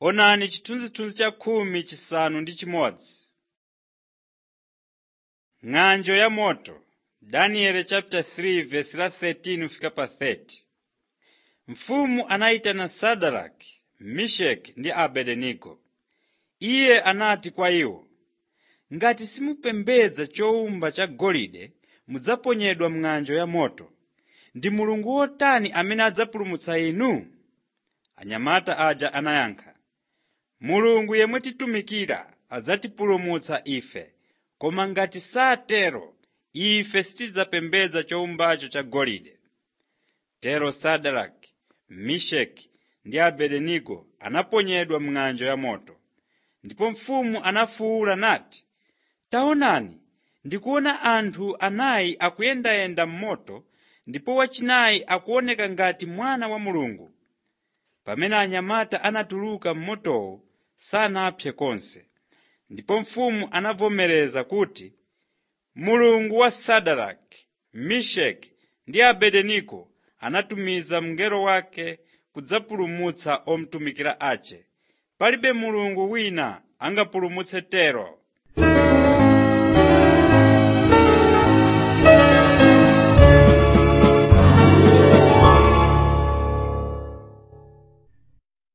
Onani chithunzithunzi cha 10:6. Ng'anjo ya moto. Daniel chapter 3 verse la 13 fika pa 30. Mfumu anayitana Sadaraki, Meshaki ndi Abednego. Iye anati kwa iwo, ngati simupembedza chowumba cha golide mudzaponyedwa m'ng'anjo ya moto. Ndi mulungu wotani amene adzapulumutsa inu? Anyamata aja anayankha, Mulungu yemwe titumikira adzatipulumutsa ife, koma ngati satero ife sitidzapembedza chowumbacho cha golide. Tero Sadaraki, Meshaki ndi Abednego anaponyedwa m'ng'anjo ya moto. Ndipo mfumu anafuwula nati, taonani, ndikuona anthu anayi akuyendayenda m'moto, ndipo wachinayi akuoneka ngati mwana wa Mulungu. Pamene anyamata anatuluka m'motowo sanapse konse. Ndipo mfumu anavomereza kuti Mulungu wa Sadaraki, Meshaki ndi Abednego anatumiza mngelo wake kudzapulumutsa omutumikira ache. Palibe mulungu wina angapulumutse tero.